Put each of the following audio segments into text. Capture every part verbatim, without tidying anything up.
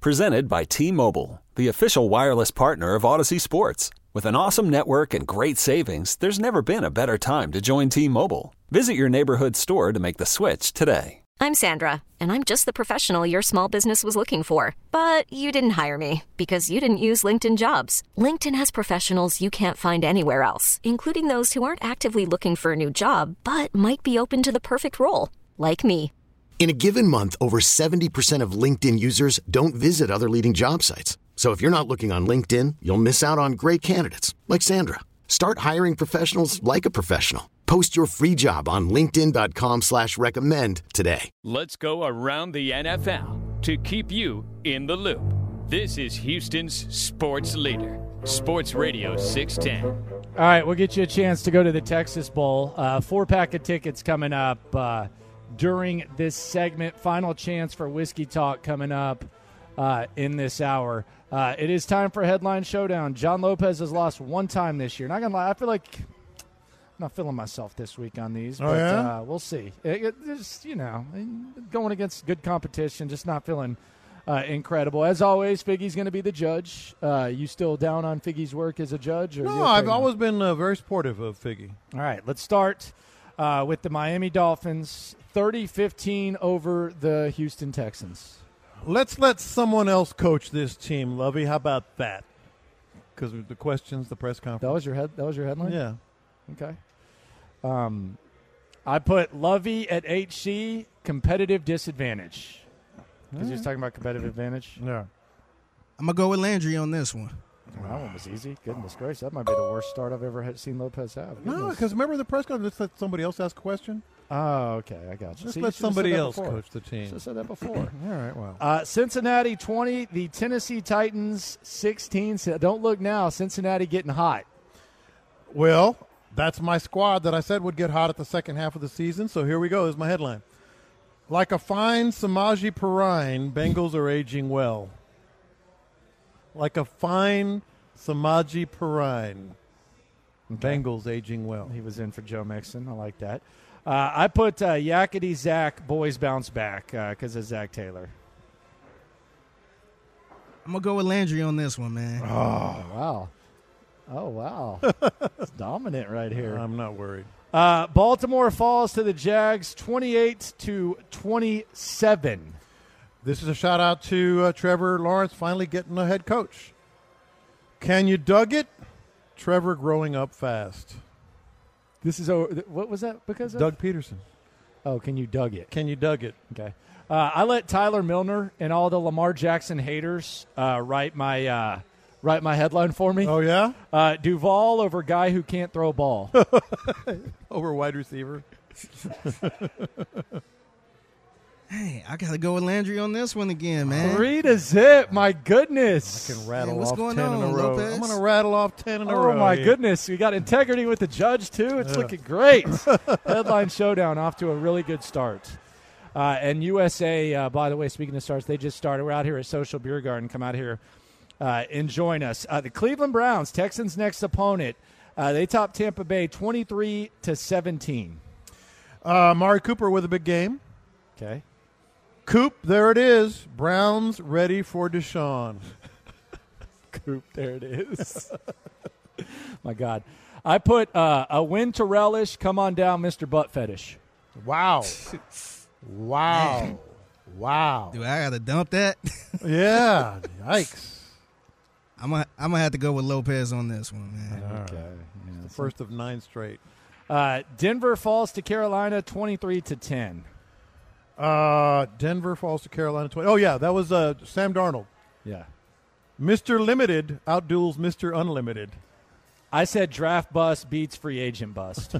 Presented by T-Mobile, the official wireless partner of Odyssey Sports. With an awesome network and great savings, there's never been a better time to join T-Mobile. Visit your neighborhood store to make the switch today. I'm Sandra, and I'm just the professional your small business was looking for. But you didn't hire me because you didn't use LinkedIn Jobs. LinkedIn has professionals you can't find anywhere else, including those who aren't actively looking for a new job, but might be open to the perfect role, like me. In a given month, over seventy percent of LinkedIn users don't visit other leading job sites. So if you're not looking on LinkedIn, you'll miss out on great candidates like Sandra. Start hiring professionals like a professional. Post your free job on linkedin dot com slash recommend today. Let's go around the N F L to keep you in the loop. This is Houston's sports leader, Sports Radio six ten. All right, we'll get you a chance to go to the Texas Bowl. Uh, four-pack of tickets coming up uh, during this segment. Final chance for Whiskey Talk coming up uh, in this hour. Uh, it is time for Headline Showdown. John Lopez has lost one time this year. Not going to lie, I feel like I'm not feeling myself this week on these, oh, but yeah? uh, we'll see. It, it, just, you know, going against good competition, just not feeling uh, incredible. As always, Figgy's going to be the judge. Uh, you still down on Figgy's work as a judge? Or no, okay I've now? always been uh, very supportive of Figgy. All right, let's start uh, with the Miami Dolphins, thirty fifteen over the Houston Texans. Let's let someone else coach this team, Lovey. How about that? Because the questions, the press conference. That was your head. That was your headline. Yeah. Okay. Um, I put Lovey at H C, competitive disadvantage. Because he was talking about competitive advantage. Yeah. I'm going to go with Landry on this one. Well, that one was easy. Goodness gracious. That might be the worst start I've ever had seen Lopez have. No, Goodness. because remember the press conference, let's let somebody else ask a question. Oh, okay. I got you. Just See, let you should've somebody said that else before. coach the team. Should have said that before. All right, well. Uh, Cincinnati twenty, the Tennessee Titans sixteen. So don't look now. Cincinnati getting hot. Well, that's my squad that I said would get hot at the second half of the season. So here we go. This is my headline. Like a fine Samaje Perine, Bengals are aging well. Like a fine Samaje Perine, Okay. Bengals aging well. He was in for Joe Mixon. I like that. Uh, I put uh, Yakety Zach, boys bounce back because uh, of Zach Taylor. I'm going to go with Landry on this one, man. Oh, wow. Oh, wow. It's dominant right here. I'm not worried. Uh, Baltimore falls to the Jags twenty-eight to twenty-seven. This is a shout out to uh, Trevor Lawrence finally getting a head coach. Can you dug it? Trevor growing up fast. This is over. What was that because of? Doug Peterson. Oh, can you dug it? Can you dug it? Okay. Uh, I let Tyler Milner and all the Lamar Jackson haters uh, write my uh, write my headline for me. Oh, yeah? Uh, Duval over guy who can't throw a ball. Over wide receiver. Hey, I got to go with Landry on this one again, man. Three to zip. My goodness. I can rattle Hey, what's off going ten on, in a row. Lopez? I'm going to rattle off ten in a Oh, row. my here. goodness. We got integrity with the judge, too. It's Yeah. looking great. Headline Showdown off to a really good start. Uh, and U S A, uh, by the way, speaking of starts, they just started. We're out here at Social Beer Garden. Come out here uh, and join us. Uh, the Cleveland Browns, Texans' next opponent, uh, they top Tampa Bay twenty-three to seventeen. Uh, Mari Cooper with a big game. Okay. Coop, there it is. Browns ready for Deshaun. Coop, there it is. My God. I put uh, a win to relish. Come on down, Mister Butt Fetish. Wow. Wow. Wow. Do I got to dump that? Yeah. Yikes. I'm going I'm to have to go with Lopez on this one, man. Okay. Yeah, The first of nine straight. Uh, Denver falls to Carolina twenty-three to ten. Uh, Denver falls to Carolina twenty. Oh, yeah. That was uh, Sam Darnold. Yeah. Mister Limited outduels Mister Unlimited. I said draft bust beats free agent bust.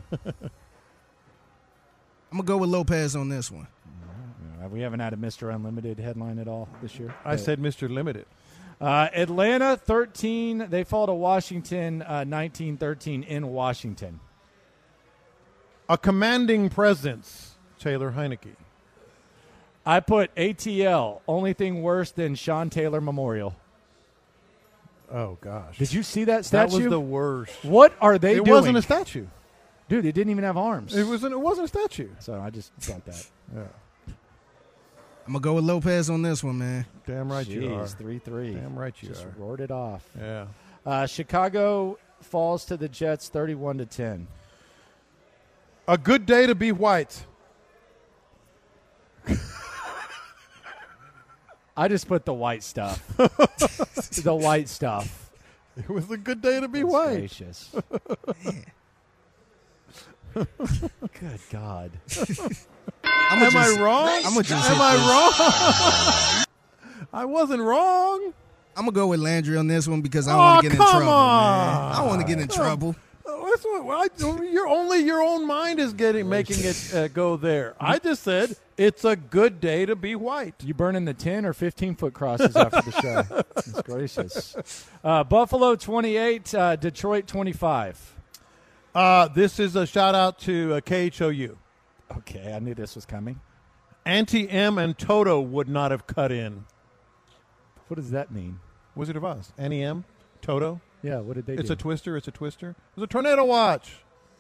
I'm going to go with Lopez on this one. Uh, we haven't had a Mister Unlimited headline at all this year. I But, said Mister Limited. uh, Atlanta thirteen. They fall to Washington uh, nineteen thirteen in Washington. A commanding presence, Taylor Heineke. I put A T L. Only thing worse than Sean Taylor Memorial. Oh, gosh. Did you see that That statue? was the worst. What are they it doing? wasn't a statue. Dude, it didn't even have arms. It wasn't. It wasn't a statue. So I just thought that. Yeah. I'm going to go with Lopez on this one, man. Damn right Jeez, you are. three three. Damn right you Just are. roared it off. Yeah. Uh, Chicago falls to the Jets thirty-one to ten. A good day to be white. I just put the white stuff. The white stuff. It was a good day to be That's white. gracious. Good God. I'm Am just, I wrong? I'm gonna just Am hit I this. wrong? I wasn't wrong. I'm going to go with Landry on this one because I don't Oh, want to get in come trouble, on. man. I don't want to get in trouble. Oh, that's what, I, you're only your own mind is getting making it uh, go there. I just said it's a good day to be white. You burning the ten or fifteen foot crosses after the show? That's gracious. Uh, Buffalo twenty-eight, uh, Detroit twenty-five. Uh, this is a shout out to uh, K H O U. Okay, I knew this was coming. Auntie M and Toto would not have cut in. What does that mean? Wizard of Oz. Annie M, Toto. Yeah, what did they It's do? a twister. It's a twister. It was a tornado watch.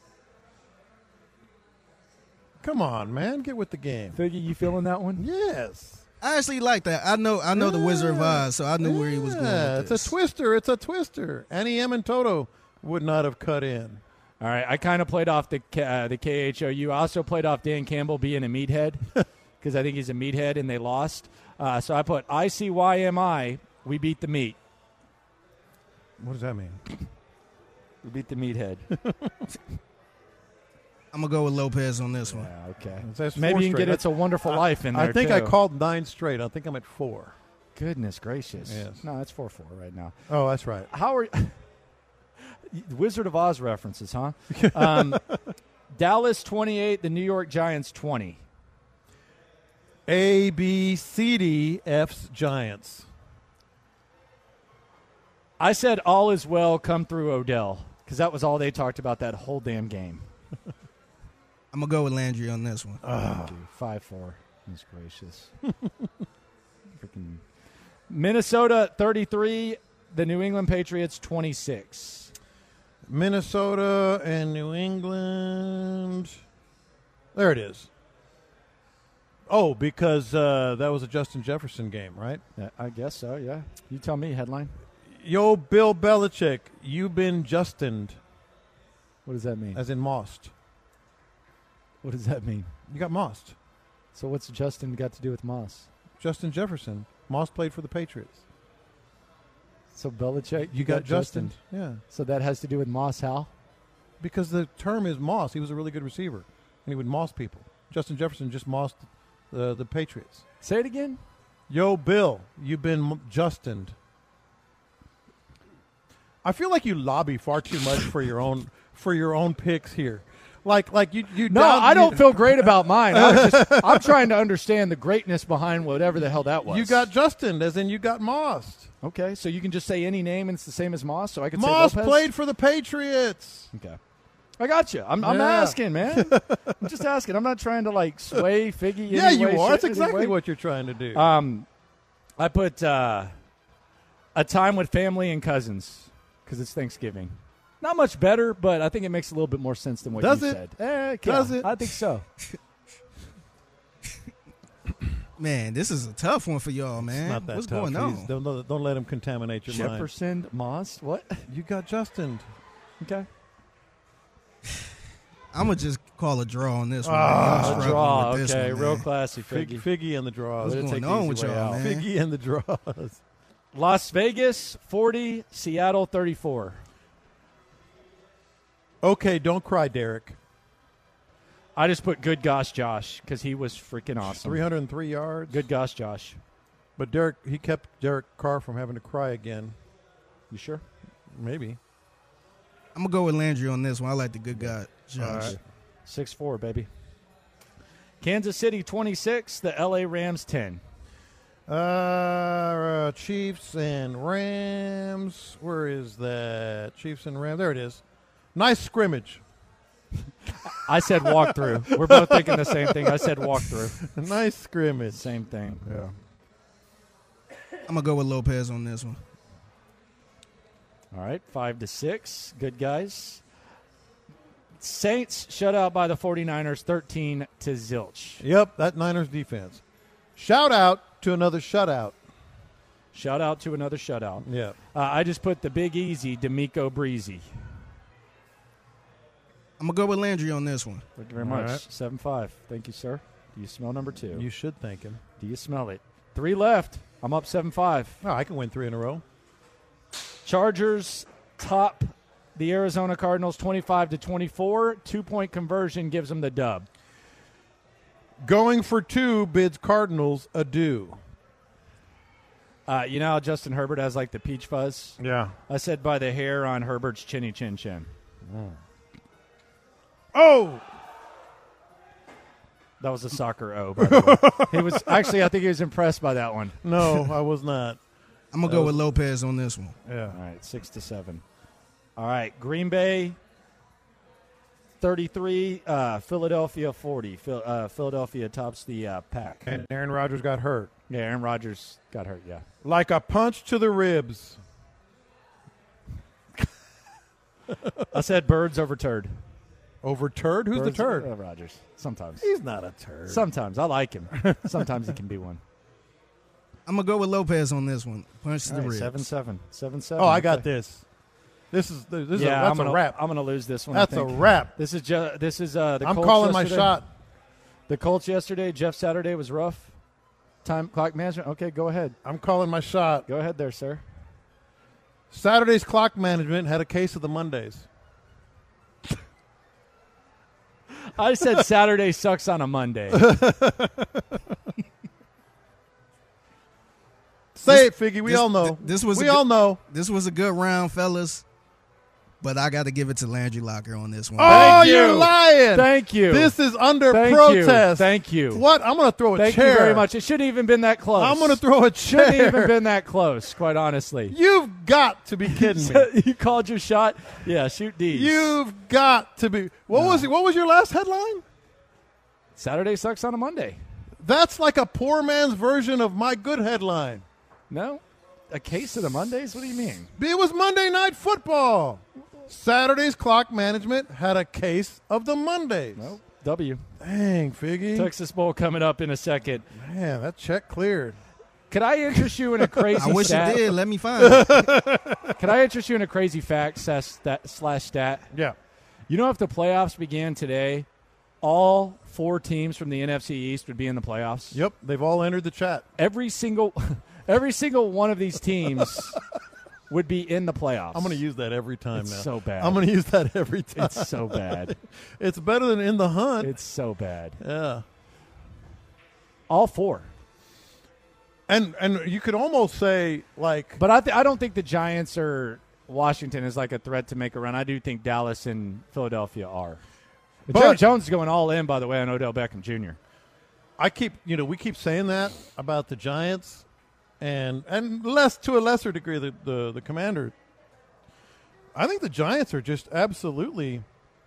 Come on, man. Get with the game. Figgy, you feeling that one? Yes. I actually like that. I know I know the Wizard of Oz, so I knew yeah, where he was going with It's this. a twister. It's a twister. Annie M and Toto would not have cut in. All right, I kind of played off the uh, the K H O U. I also played off Dan Campbell being a meathead because I think he's a meathead and they lost. Uh, so I put I C Y M I, we beat the meat. What does that mean? We beat the meathead. I'm going to go with Lopez on this one. Yeah, okay. That's Maybe four you can straight. get It's a Wonderful I, Life in there, I think too. I called nine straight. I think I'm at four. Goodness gracious. Yes. No, it's four four right now. Oh, that's right. How are Wizard of Oz references, huh? Um, Dallas twenty-eight, the New York Giants twenty. A, B, C, D, F's Giants. I said all is well, come through Odell, because that was all they talked about that whole damn game. I'm going to go with Landry on this one. five four. He's gracious. Freaking Minnesota thirty-three, the New England Patriots twenty-six. Minnesota and New England. There it is. Oh, because uh, that was a Justin Jefferson game, right? Yeah, I guess so, yeah. You tell me, headline. Yo, Bill Belichick, you been Justined, What does that mean? as in mossed. What does that mean? You got mossed. So what's Justin got to do with Moss? Justin Jefferson. Moss played for the Patriots. So Belichick, You, got, Justin. Yeah. So that has to do with Moss, Hal? Because the term is moss. He was a really good receiver, and he would moss people. Justin Jefferson just mossed the, the Patriots. Say it again. Yo, Bill, you've been m- Justined. I feel like you lobby far too much for your own for your own picks here. Like, like you, you. No, down, I don't you, feel great about mine. I'm, just, I'm trying to understand the greatness behind whatever the hell that was. You got Justin, as in you got mossed. Okay, so you can just say any name and it's the same as Moss, so I can Moss say Lopez? played for the Patriots. Okay. I got you. I'm, I'm Yeah. asking, man. I'm just asking. I'm not trying to, like, sway Figgy Yeah, any you way, are. shape, That's any exactly way. what you're trying to do. Um, I put uh, a time with family and cousins because it's Thanksgiving. Not much better, but I think it makes a little bit more sense than what Does you it? said. Eh, yeah, Does it? I think so. Man, this is a tough one for y'all, man. Not that What's tough. going on? He's- Don't, let- don't let him contaminate your mind. Jefferson, Moss, what? You got Justin. Okay. I'm going to just call a draw on this one. Ah, I'm A struggling draw. with this Okay, one, real man. classy, Fig, Figgy. Figgy and the draws. What's Way to going take on the with easy way y'all, out. man? Figgy and the draws. Las Vegas, forty, Seattle, thirty-four. Okay, don't cry, Derek. I just put good gosh Josh because he was freaking awesome. three hundred three yards. Good gosh Josh. But Derek, he kept Derek Carr from having to cry again. You sure? Maybe. I'm going to go with Landry on this one. I like the good guy, Josh. All right. six four, baby. Kansas City, twenty-six, the L A Rams, ten. Uh, uh, Chiefs and Rams. Where is that? Chiefs and Rams. There it is. Nice scrimmage. I said walk through. We're both thinking the same thing. I said walk through. A nice scrimmage. Same thing. Yeah. I'm going to go with Lopez on this one. All right, five to six. Good guys. Saints shut out by the 49ers, thirteen to zilch. Yep, that Niners defense. Shout out to another shutout. Shout out to another shutout. Yeah. Uh, I just put the Big Easy, D'Amico Breezy. I'm going to go with Landry on this one. Thank you very All much. right. seven five. Thank you, sir. Do you smell number two? You should thank him. Do you smell it? Three left. I'm up seven five. Oh, I can win three in a row. Chargers top the Arizona Cardinals twenty-five to twenty-four. Two-point conversion gives them the dub. Going for two bids Cardinals adieu. Uh, you know how Justin Herbert has like the peach fuzz? Yeah. I said by the hair on Herbert's chinny chin chin. Oh! That was a soccer O, by the way. He was actually, I think he was impressed by that one. No, I was not. I'm going to go with Lopez on this one. Yeah. All right, six to seven. All right, Green Bay thirty-three, uh, Philadelphia forty. Phil, uh, Philadelphia tops the uh, pack. And Aaron Rodgers got hurt. Yeah, Aaron Rodgers got hurt, yeah. Like a punch to the ribs. I said birds over turd. Over turd? Who's Birds the turd? Uh, Rodgers. Sometimes. He's not a turd. Sometimes. I like him. Sometimes he can be one. I'm going to go with Lopez on this one. Punch to All the right, ribs. seven seven. Seven seven. Oh, I got Okay. this. This is this is yeah, a, that's I'm gonna, a wrap. I'm going to lose this one. I That's a think. wrap. This is ju- this is uh, the I'm Colts calling my yesterday. shot. The Colts yesterday. Jeff Saturday was rough. Time clock management. Okay, go ahead. I'm calling my shot. Go ahead there, sir. Saturday's clock management had a case of the Mondays. I said Saturday sucks on a Monday. Say This- it, Figgy. We this- all know. th- this was we a good- all know. This was a good round, fellas. But I got to give it to Landry Locker on this one. Oh, Thank you're you. lying. Thank you. This is under Thank protest. you. Thank you. What? I'm going to throw a Thank chair. you very much. It shouldn't even been that close. I'm going to throw a chair. Shouldn't even been that close, quite honestly. You've got to be kidding me. You called your shot? Yeah, shoot D's. You've got to be. What No. was it? What was your last headline? Saturday sucks on a Monday. That's like a poor man's version of my good headline. No? A case of the Mondays? What do you mean? It was Monday Night Football. Saturday's clock management had a case of the Mondays. No. W. Dang, Figgy. Texas Bowl coming up in a second. Man, that check cleared. Could I interest you in a crazy I wish stat? you did. Let me find it. Could I interest you in a crazy fact slash stat, slash stat? Yeah. You know, if the playoffs began today, all four teams from the N F C East would be in the playoffs. Yep, they've all entered the chat. Every single, every single one of these teams would be in the playoffs. I'm going to use that every time It's now. so bad. I'm going to use that every time. It's so bad. It's better than in the hunt. It's so bad. yeah. All four. And and you could almost say, like, But I, th- I don't think the Giants or Washington is like a threat to make a run. I do think Dallas and Philadelphia are. But- Jerry Jones is going all in, by the way, on Odell Beckham Junior I keep, you know, we keep saying that about the Giants, and and less to a lesser degree the the, the Commanders. I think the Giants are just absolutely,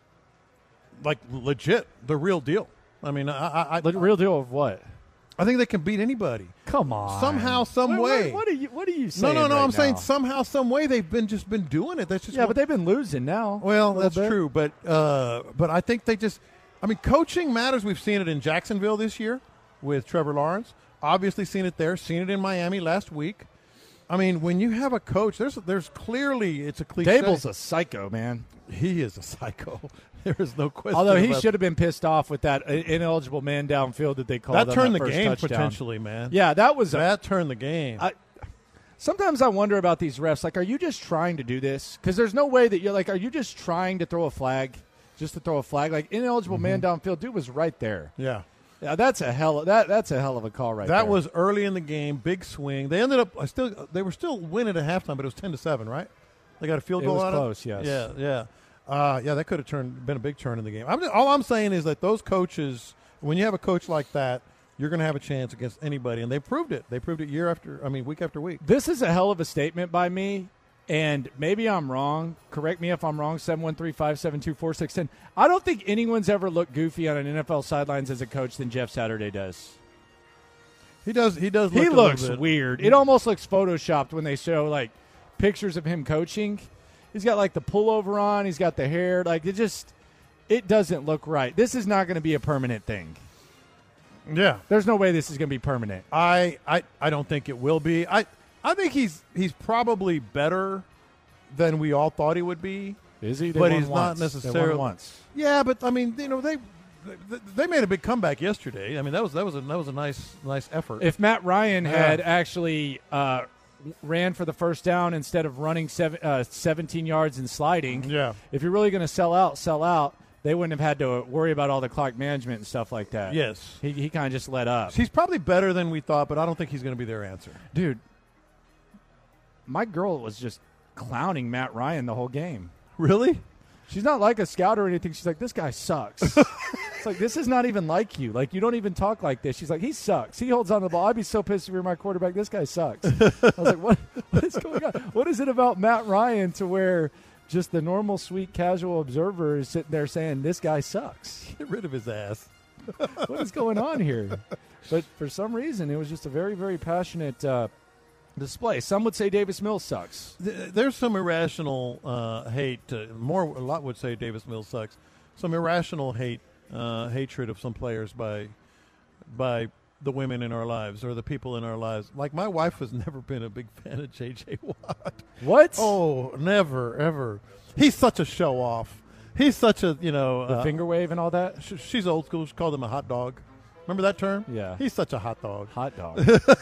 like, legit, the real deal. I mean, I I, I, The real deal of what? I think they can beat anybody. Come on. Somehow, some What- way. What, what are you? What are you No, saying? no, no. right I'm saying now? somehow, some way they've been just been doing it. That's just Yeah, what- but they've been losing now. Well, a little that's bit. true, but uh, but I think they just. I mean, coaching matters. We've seen it in Jacksonville this year with Trevor Lawrence. Obviously, seen it there. Seen it in Miami last week. I mean, when you have a coach, there's there's clearly it's a cliche. Dable's a psycho, man. He is a psycho. There is no question. Although he about should have been pissed off with that ineligible man downfield that they called. that on turned that the first game touchdown. potentially, man. Yeah, that was a, that turned the game. I, sometimes I wonder about these refs. Like, are you just trying to do this? Because there's no way that you're like, are you just trying to throw a flag, just to throw a flag? Like, ineligible man downfield, dude was right there. yeah. Yeah, that's a hell. That that's a hell of a call right there. That was early in the game, big swing. They ended up. I still. They were still winning at halftime, but it was ten to seven, right? They got a field It goal was out close, of yes. Yeah, yeah, uh, yeah. That could have turned been a big turn in the game. I'm just, all I'm saying is that those coaches, when you have a coach like that, you're going to have a chance against anybody, and they proved it. They proved it year after. I mean, week after week. This is a hell of a statement by me, and maybe I'm wrong. Correct me if I'm wrong, seven one three, five seven two, four six one zero. I don't think anyone's ever looked goofy on an N F L sidelines as a coach than Jeff Saturday does. He does. He does. Look He a little looks bit. weird. It almost looks photoshopped when they show, like, pictures of him coaching. He's got, like, the pullover on. He's got the hair. Like, it just – it doesn't look right. This is not going to be a permanent thing. Yeah. There's no way this is going to be permanent. I, I, I don't think it will be. I, I think he's he's probably better than we all thought he would be. Is he? They but won he's once. not necessarily. They won once. Yeah, but I mean, you know, they they made a big comeback yesterday. I mean, that was that was a that was a nice nice effort. If Matt Ryan Yeah. had actually uh, ran for the first down instead of running seven, uh, seventeen yards and sliding, yeah. if you're really going to sell out, sell out. They wouldn't have had to worry about all the clock management and stuff like that. Yes. He he kind of just let up. He's probably better than we thought, but I don't think he's going to be their answer. Dude, my girl was just clowning Matt Ryan the whole game. Really? She's not like a scout or anything. She's like, this guy sucks. It's like, this is not even like you. Like, you don't even talk like this. She's like, he sucks. He holds on the ball. I'd be so pissed if you're my quarterback. This guy sucks. I was like, what? What is going on? What is it about Matt Ryan to where just the normal, sweet, casual observer is sitting there saying, this guy sucks? Get rid of his ass. What is going on here? But for some reason, it was just a very, very passionate uh, display. Some would say Davis Mills sucks. There's some irrational uh, hate. Uh, more, a lot would say Davis Mills sucks. Some irrational hate, uh, hatred of some players by, by the women in our lives or the people in our lives. Like my wife has never been a big fan of J J Watt. What? Oh, never, ever. He's such a show off. He's such a, you know. The uh, finger wave and all that? sh- she's old school. She called him a hot dog. Remember that term? Yeah. He's such a hot dog. Hot dog.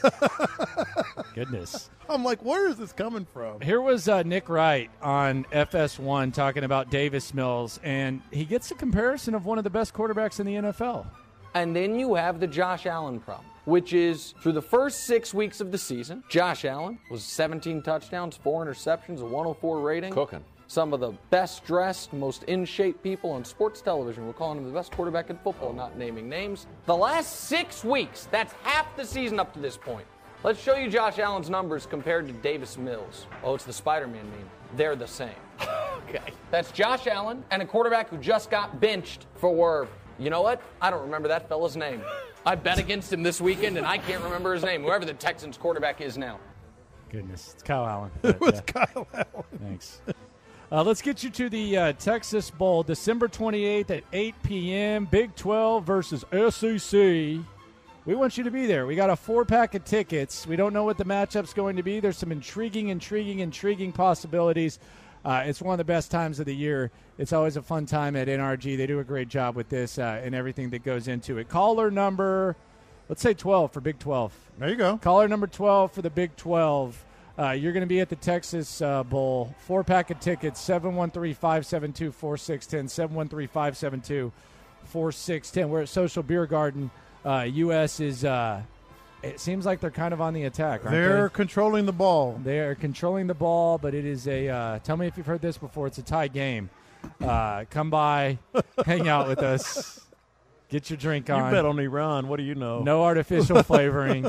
Goodness. I'm like, where is this coming from? Here was uh, Nick Wright on F S one talking about Davis Mills, and he gets a comparison of one of the best quarterbacks in the N F L. And then you have the Josh Allen problem, which is through the first six weeks of the season, Josh Allen was seventeen touchdowns, four interceptions, a one oh four rating. Cooking. Some of the best-dressed, most in-shape people on sports television were calling him the best quarterback in football, not naming names. The last six weeks, that's half the season up to this point. Let's show you Josh Allen's numbers compared to Davis Mills. Oh, it's the Spider-Man meme. They're the same. Okay. That's Josh Allen and a quarterback who just got benched for, you know what? I don't remember that fella's name. I bet against him this weekend, and I can't remember his name, whoever the Texans quarterback is now. Goodness, it's Kyle Allen. It was yeah. Kyle Allen. Thanks. Uh, let's get you to the uh, Texas Bowl, December twenty-eighth at eight p.m., Big twelve versus S E C. We want you to be there. We got a four-pack of tickets. We don't know what the matchup's going to be. There's some intriguing, intriguing, intriguing possibilities. Uh, it's one of the best times of the year. It's always a fun time at N R G. They do a great job with this uh, and everything that goes into it. Caller number, let's say twelve for Big twelve. There you go. Caller number twelve for the Big twelve. Uh, you're going to be at the Texas uh, Bowl. Four-pack of tickets, seven one three, five seven two, four six one zero, seven one three, five seven two, four six one zero. We're at Social Beer Garden. Uh, U S is, uh, it seems like they're kind of on the attack, aren't They're they? controlling the ball. They are controlling the ball, but it is a, uh, tell me if you've heard this before, it's a tie game. Uh, come by, hang out with us, get your drink on. You bet on Iran. What do you know? No artificial flavoring.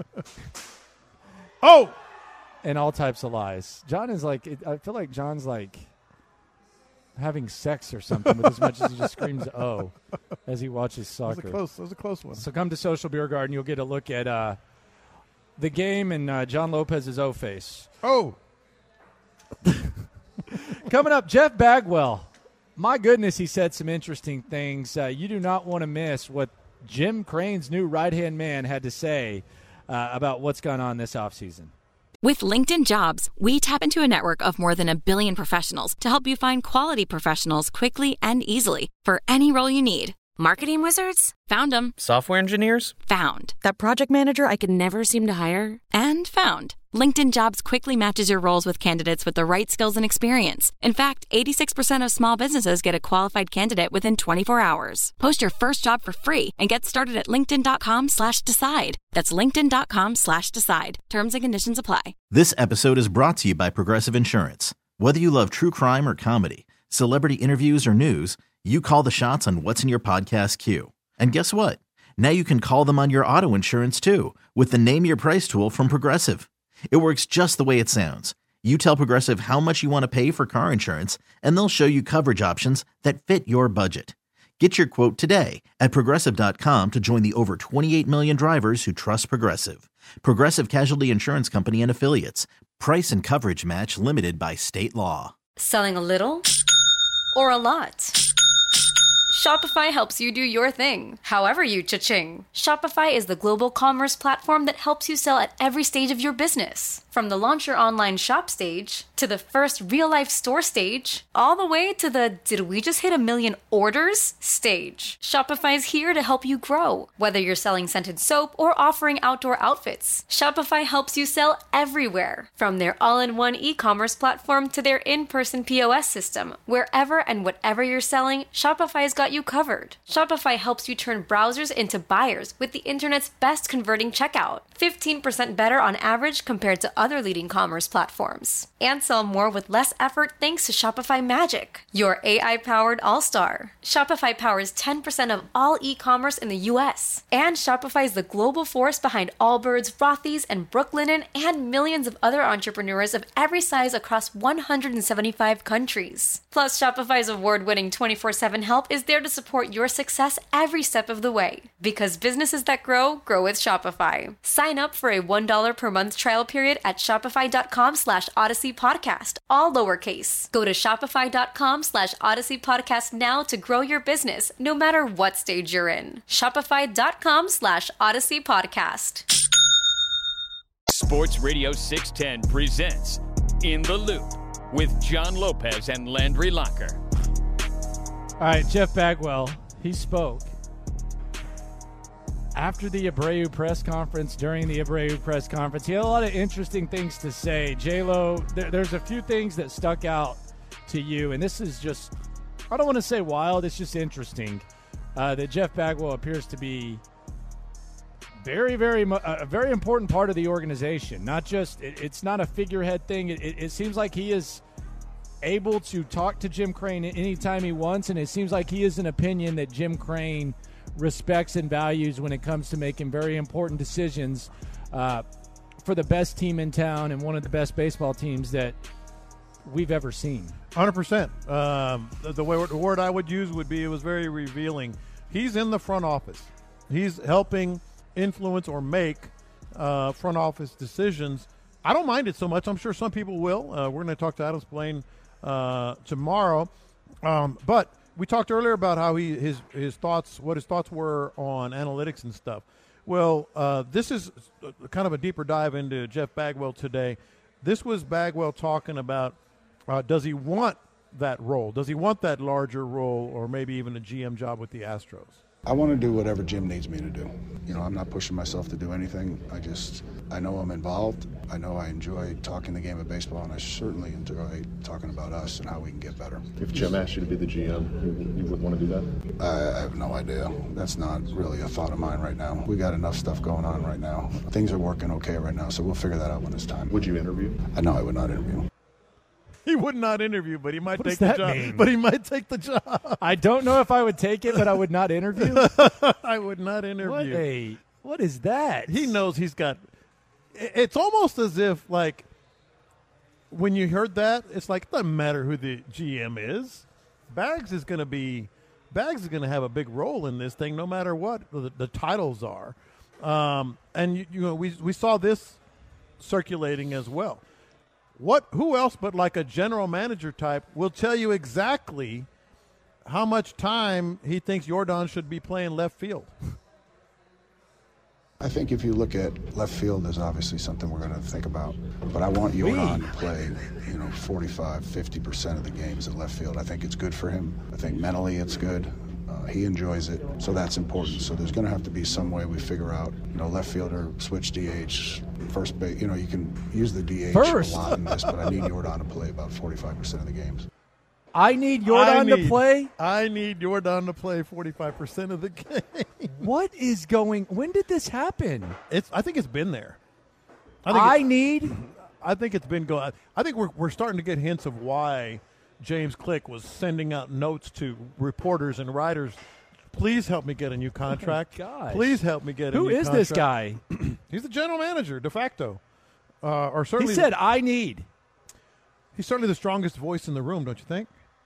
Oh! And all types of lies. John is like, it, I feel like John's like having sex or something with as much as he just screams "oh" as he watches soccer. That was a close, that was a close one. So come to Social Beer Garden. You'll get a look at uh, the game and uh, John Lopez's O face. Oh! Coming up, Jeff Bagwell. My goodness, he said some interesting things. Uh, you do not want to miss what Jim Crane's new right-hand man had to say uh, about what's gone on this offseason. With LinkedIn Jobs, we tap into a network of more than a billion professionals to help you find quality professionals quickly and easily for any role you need. Marketing wizards? Found them. Software engineers? Found. That project manager I could never seem to hire? And found. LinkedIn Jobs quickly matches your roles with candidates with the right skills and experience. In fact, eighty-six percent of small businesses get a qualified candidate within twenty-four hours. Post your first job for free and get started at linkedin.com slash decide. That's linkedin.com slash decide. Terms and conditions apply. This episode is brought to you by Progressive Insurance. Whether you love true crime or comedy, celebrity interviews or news, you call the shots on what's in your podcast queue. And guess what? Now you can call them on your auto insurance too with the Name Your Price tool from Progressive. It works just the way it sounds. You tell Progressive how much you want to pay for car insurance, and they'll show you coverage options that fit your budget. Get your quote today at Progressive dot com to join the over twenty-eight million drivers who trust Progressive. Progressive Casualty Insurance Company and Affiliates. Price and coverage match limited by state law. Selling a little or a lot? Shopify helps you do your thing, however you cha-ching. Shopify is the global commerce platform that helps you sell at every stage of your business. From the launch your online shop stage, to the first real-life store stage, all the way to the did we just hit a million orders stage. Shopify's here to help you grow. Whether you're selling scented soap or offering outdoor outfits, Shopify helps you sell everywhere. From their all-in-one e-commerce platform to their in-person P O S system, wherever and whatever you're selling, Shopify's got you covered. Shopify helps you turn browsers into buyers with the internet's best converting checkout. fifteen percent better on average compared to other leading commerce platforms. And sell more with less effort thanks to Shopify Magic, your A I-powered all-star. Shopify powers ten percent of all e-commerce in the U S. And Shopify is the global force behind Allbirds, Rothy's, and Brooklinen, and millions of other entrepreneurs of every size across one hundred seventy-five countries. Plus, Shopify's award-winning twenty-four seven help is there to support your success every step of the way. Because businesses that grow, grow with Shopify. Sign up for a one dollar per month trial period at shopify.com slash Odyssey Podcast, all lowercase. Go to shopify.com slash Odyssey Podcast now to grow your business, no matter what stage you're in. Shopify.com slash Odyssey Podcast. Sports Radio six ten presents In the Loop with John Lopez and Landry Locker. All right, Jeff Bagwell, he spoke after the Abreu press conference, during the Abreu press conference. He had a lot of interesting things to say. J-Lo, there, there's a few things that stuck out to you, and this is just, I don't want to say wild, it's just interesting uh, that Jeff Bagwell appears to be very, very, a very important part of the organization. Not just, it, it's not a figurehead thing. It, it, it seems like he is able to talk to Jim Crane anytime he wants, and it seems like he has an opinion that Jim Crane respects and values when it comes to making very important decisions uh, for the best team in town and one of the best baseball teams that we've ever seen. one hundred percent. Um, the, the, way, the word I would use would be it was very revealing. He's in the front office. He's helping influence or make uh, front office decisions. I don't mind it so much. I'm sure some people will. Uh, we're going to talk to Adam Spillane uh, tomorrow. Um, but we talked earlier about how he his his thoughts, what his thoughts were on analytics and stuff. Well, uh, this is kind of a deeper dive into Jeff Bagwell today. This was Bagwell talking about uh, does he want that role? Does he want that larger role or maybe even a G M job with the Astros? I want to do whatever Jim needs me to do. You know, I'm not pushing myself to do anything. I just, I know I'm involved. I know I enjoy talking the game of baseball, and I certainly enjoy talking about us and how we can get better. If Jim asked you to be the G M, you, you wouldn't want to do that? I, I have no idea. That's not really a thought of mine right now. We got enough stuff going on right now. Things are working okay right now, so we'll figure that out when it's time. Would you interview? I know I would not interview. He would not interview, but he might What take does the that job. mean? But he might take the job. I don't know if I would take it, but I would not interview. I would not interview. What a, what is that? He knows he's got. It's almost as if, like, when you heard that, it's like it doesn't matter who the G M is. Bags is going to be. Bags is going to have a big role in this thing, no matter what the, the titles are. Um, and you, you know, we we saw this circulating as well. What? Who else but like a general manager type will tell you exactly how much time he thinks Jordan should be playing left field? I think if you look at left field, there's obviously something we're going to think about. But I want Jordan to play, you know, forty-five, fifty percent of the games in left field. I think it's good for him. I think mentally it's good. Uh, he enjoys it, so that's important. So there's going to have to be some way we figure out, you know, left fielder, switch D H, first base. You know, you can use the D H First. a lot in this, but I need Jordan to play about forty-five percent of the games. I need Jordan I need, to play? I need Jordan to play forty-five percent of the game. What is going – when did this happen? It's. I think it's been there. I, think I it, need – I think it's been going. I think we're we're starting to get hints of why James Click was sending out notes to reporters and writers. Please help me get a new contract. Oh my gosh. Please help me get a Who new is contract. this guy? He's the general manager, de facto. Uh, or He certainly said, I need. he's certainly the strongest voice in the room, don't you think?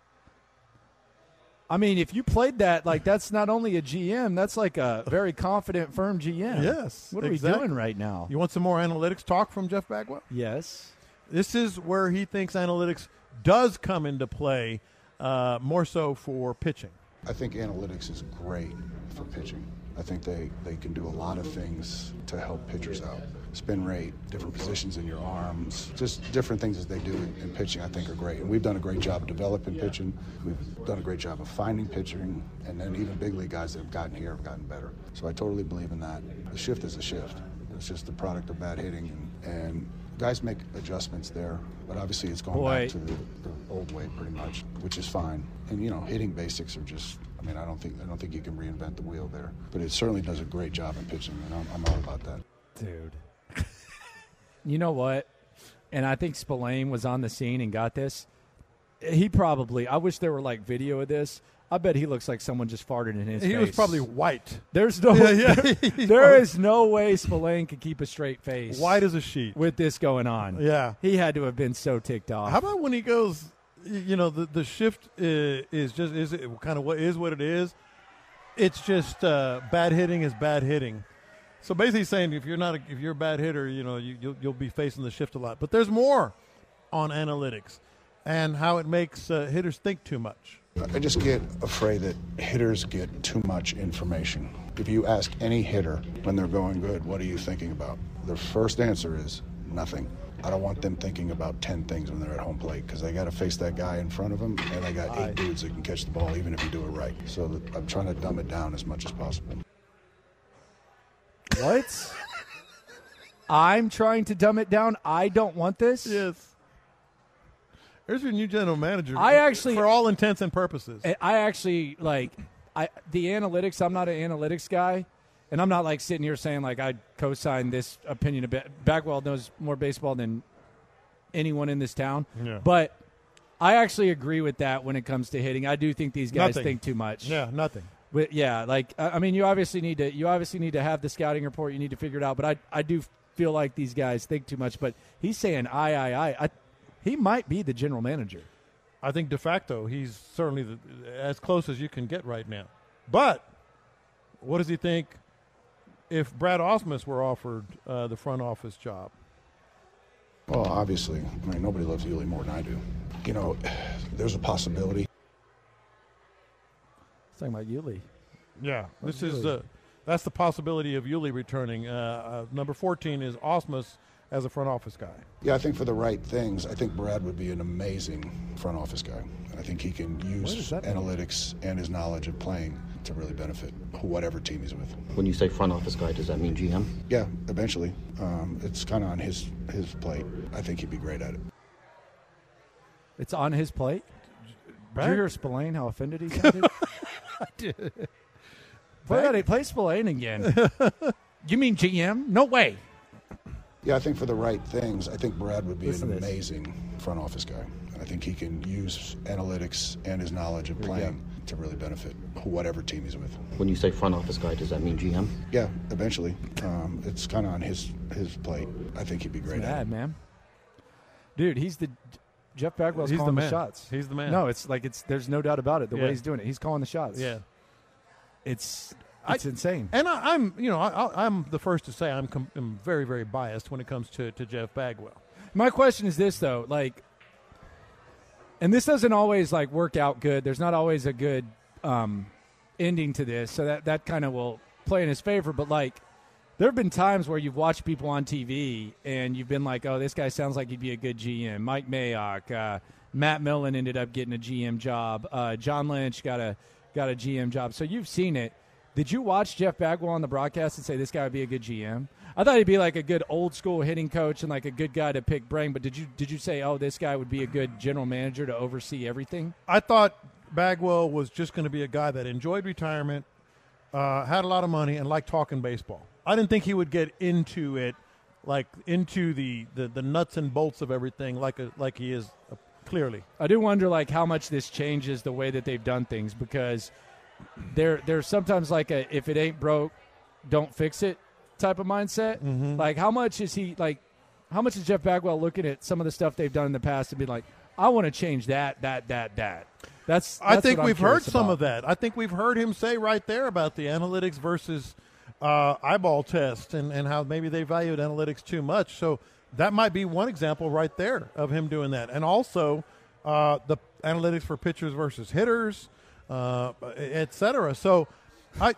I mean, if you played that, like, that's not only a G M, that's like a very confident, firm G M. Yes. What are exactly. we doing right now? You want some more analytics talk from Jeff Bagwell? Yes. This is where he thinks analytics does come into play, uh, more so for pitching. I think analytics is great for pitching. I think they, they can do a lot of things to help pitchers out. Spin rate, different positions in your arms, just different things that they do in, in pitching I think are great. And we've done a great job of developing pitching. We've done a great job of finding pitching. And then even big league guys that have gotten here have gotten better. So I totally believe in that. The shift is a shift. It's just the product of bad hitting. And, and guys make adjustments there. But obviously it's going Boy. back to the, the old way pretty much, which is fine. And, you know, hitting basics are just, I mean, I don't think I don't think you can reinvent the wheel there. But it certainly does a great job in pitching, and I'm, I'm all about that. Dude. You know what? And I think Spillane was on the scene and got this. He probably, I wish there were like video of this. I bet he looks like someone just farted in his he face. He was probably white. There's no, yeah, yeah. there, there is no way Spillane could keep a straight face. White as a sheet. With this going on. Yeah. He had to have been so ticked off. How about when he goes, you know, the, the shift is, is just, is it kind of what is what it is. It's just uh, bad hitting is bad hitting. So basically saying if you're not a, if you're a bad hitter, you know, you, you'll, you'll be facing the shift a lot. But there's more on analytics and how it makes uh, hitters think too much. I just get afraid that hitters get too much information. If you ask any hitter when they're going good, what are you thinking about? Their first answer is nothing. I don't want them thinking about ten things when they're at home plate because they got to face that guy in front of them, and they got eight dudes that can catch the ball even if you do it right. So that I'm trying to dumb it down as much as possible. What? I'm trying to dumb it down. I don't want this. Yes. There's your new general manager. I actually, for all intents and purposes, I actually like I the analytics. I'm not an analytics guy, and I'm not like sitting here saying like I co-sign this opinion a bit. Bagwell knows more baseball than anyone in this town, yeah. but I actually agree with that when it comes to hitting. I do think these guys nothing. think too much. Yeah, nothing. But yeah, like I mean, you obviously need to you obviously need to have the scouting report. You need to figure it out. But I I do feel like these guys think too much. But he's saying I I I. I he might be the general manager. I think de facto he's certainly the, as close as you can get right now. But what does he think if Brad Ausmus were offered uh, the front office job? Well, obviously, I mean, nobody loves Yuli more than I do. You know, there's a possibility. Talking about Yuli. Yeah, What's this Yuli? is uh, that's the possibility of Yuli returning. Uh, uh, number fourteen is Ausmus as a front office guy. Yeah, I think for the right things, I think Brad would be an amazing front office guy. I think he can use analytics and his knowledge of playing to really benefit whatever team he's with. When you say front office guy, does that mean G M? Yeah, eventually. Um, it's kind of on his, his plate. I think he'd be great at it. It's on his plate? Brad? Did you hear Spillane, how offended he sounded? I did. Play, that, play Spillane again. You mean G M? No way. Yeah, I think for the right things, I think Brad would be Listen an to this. amazing front office guy. I think he can use analytics and his knowledge of Here we playing to really benefit whatever team he's with. When you say front office guy, does that mean G M? Yeah, eventually. Um, it's kind of on his his plate. I think he'd be great He's at mad, it. man. Dude, he's the Jeff Bagwell's He's the calling the, man. shots. He's the man. No, it's like it's. There's no doubt about it. The Yeah. way he's doing it, he's calling the shots. Yeah, it's it's insane. And I, I'm, you know, I, I'm the first to say I'm, com- I'm very, very biased when it comes to, to Jeff Bagwell. My question is this though, like, and this doesn't always like work out good. There's not always a good um, ending to this, so that that kind of will play in his favor. But like, there have been times where you've watched people on T V and you've been like, "Oh, this guy sounds like he'd be a good G M." Mike Mayock, uh, Matt Millen ended up getting a G M job. Uh, John Lynch got a got a G M job. So you've seen it. Did you watch Jeff Bagwell on the broadcast and say this guy would be a good G M? I thought he'd be like a good old school hitting coach and like a good guy to pick brain. But did you did you say, oh, this guy would be a good general manager to oversee everything? I thought Bagwell was just going to be a guy that enjoyed retirement, uh, had a lot of money, and liked talking baseball. I didn't think he would get into it, like into the, the, the nuts and bolts of everything, like a, like he is uh, clearly. I do wonder like how much this changes the way that they've done things because there there's sometimes like a if it ain't broke, don't fix it type of mindset. Mm-hmm. Like how much is he like? How much is Jeff Bagwell looking at some of the stuff they've done in the past and be like, I want to change that, that, that, that. That's, that's I think what I'm we've heard curious some about. of that. I think we've heard him say right there about the analytics versus uh, eyeball test and, and how maybe they valued analytics too much. So that might be one example right there of him doing that. And also uh, the analytics for pitchers versus hitters. uh, et cetera. So I